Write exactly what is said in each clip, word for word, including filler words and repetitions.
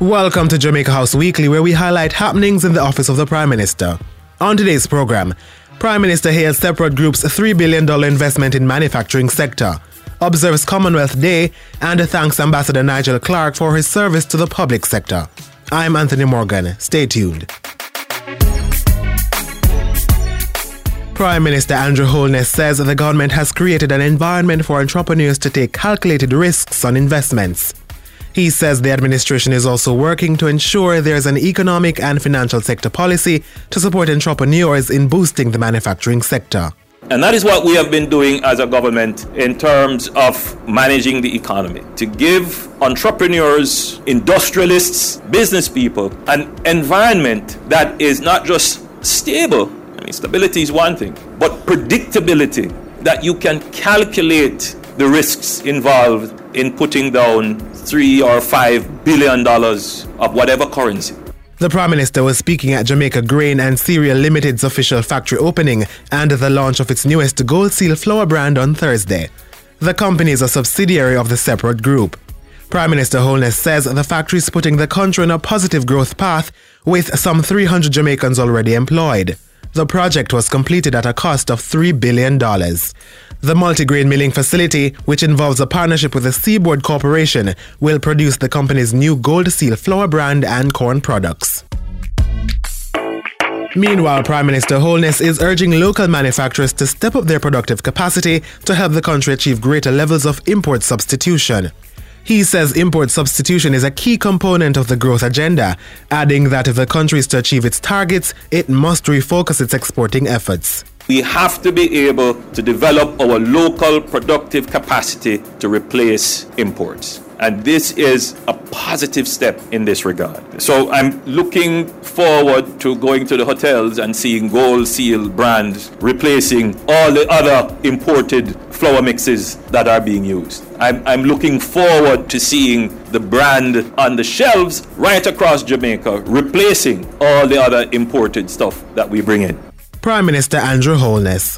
Welcome to Jamaica House Weekly, where we highlight happenings in the office of the Prime Minister. On today's program, Prime Minister hails Separate Group's three billion dollars investment in manufacturing sector, observes Commonwealth Day, and thanks Ambassador Nigel Clarke for his service to the public sector. I'm Anthony Morgan. Stay tuned. Prime Minister Andrew Holness says the government has created an environment for entrepreneurs to take calculated risks on investments. He says the administration is also working to ensure there's an economic and financial sector policy to support entrepreneurs in boosting the manufacturing sector. And that is what we have been doing as a government in terms of managing the economy, to give entrepreneurs, industrialists, business people an environment that is not just stable. I mean, stability is one thing, but predictability, that you can calculate the risks involved in putting down three or five billion dollars of whatever currency. The Prime Minister was speaking at Jamaica Grain and Cereal Limited's official factory opening and the launch of its newest Gold Seal flour brand on Thursday. The company is a subsidiary of the Separate Group. Prime Minister Holness says the factory is putting the country on a positive growth path with some three hundred Jamaicans already employed. The project was completed at a cost of three billion dollars. The multigrain milling facility, which involves a partnership with the Seaboard Corporation, will produce the company's new Gold Seal flour brand and corn products. Meanwhile, Prime Minister Holness is urging local manufacturers to step up their productive capacity to help the country achieve greater levels of import substitution. He says import substitution is a key component of the growth agenda, adding that if the country is to achieve its targets, it must refocus its exporting efforts. We have to be able to develop our local productive capacity to replace imports. And this is a positive step in this regard. So I'm looking forward to going to the hotels and seeing Gold Seal brands replacing all the other imported flour mixes that are being used. I'm, I'm looking forward to seeing the brand on the shelves right across Jamaica, replacing all the other imported stuff that we bring in. Prime Minister Andrew Holness.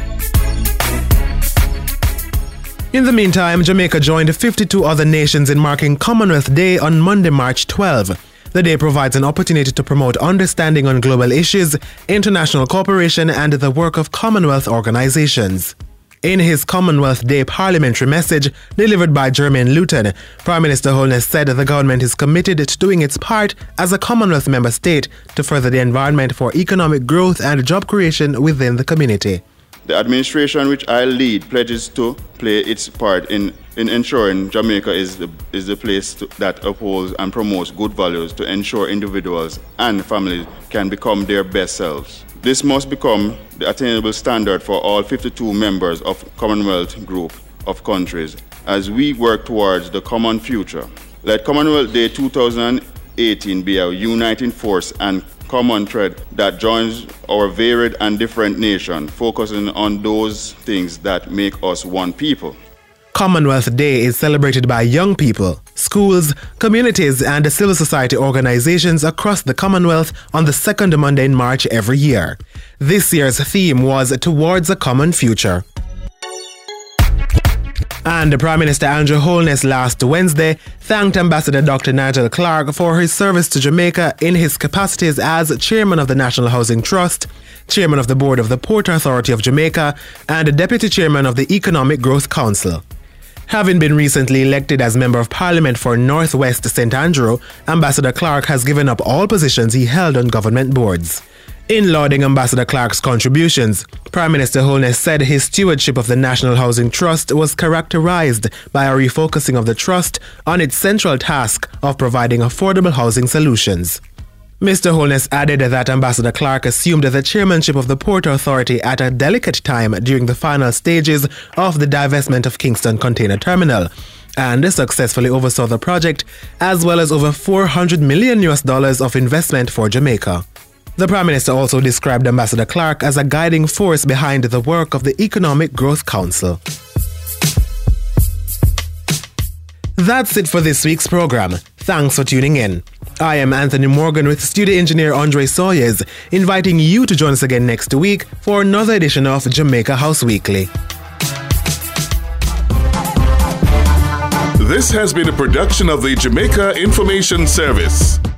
In the meantime, Jamaica joined fifty-two other nations in marking Commonwealth Day on Monday, March twelfth. The day provides an opportunity to promote understanding on global issues, international cooperation, and the work of Commonwealth organizations. In his Commonwealth Day parliamentary message delivered by Jermaine Luton, Prime Minister Holness said the government is committed to doing its part as a Commonwealth member state to further the environment for economic growth and job creation within the community. The administration which I lead pledges to play its part in, in ensuring Jamaica is the, is the place to, that upholds and promotes good values to ensure individuals and families can become their best selves. This must become the attainable standard for all fifty-two members of Commonwealth Group of countries as we work towards the common future. Let Commonwealth Day two thousand eighteen be a uniting force and common thread that joins our varied and different nation, focusing on those things that make us one people. Commonwealth Day is celebrated by young people, schools, communities, and civil society organizations across the Commonwealth on the second Monday in March every year. This year's theme was Towards a Common Future. And Prime Minister Andrew Holness last Wednesday thanked Ambassador Doctor Nigel Clarke for his service to Jamaica in his capacities as Chairman of the National Housing Trust, Chairman of the Board of the Port Authority of Jamaica, and Deputy Chairman of the Economic Growth Council. Having been recently elected as Member of Parliament for North West Saint Andrew, Ambassador Clarke has given up all positions he held on government boards. In lauding Ambassador Clarke's contributions, Prime Minister Holness said his stewardship of the National Housing Trust was characterized by a refocusing of the trust on its central task of providing affordable housing solutions. Mister Holness added that Ambassador Clarke assumed the chairmanship of the Port Authority at a delicate time during the final stages of the divestment of Kingston Container Terminal and successfully oversaw the project, as well as over four hundred million U S dollars of investment for Jamaica. The Prime Minister also described Ambassador Clarke as a guiding force behind the work of the Economic Growth Council. That's it for this week's program. Thanks for tuning in. I am Anthony Morgan with studio engineer Andre Sawyers, inviting you to join us again next week for another edition of Jamaica House Weekly. This has been a production of the Jamaica Information Service.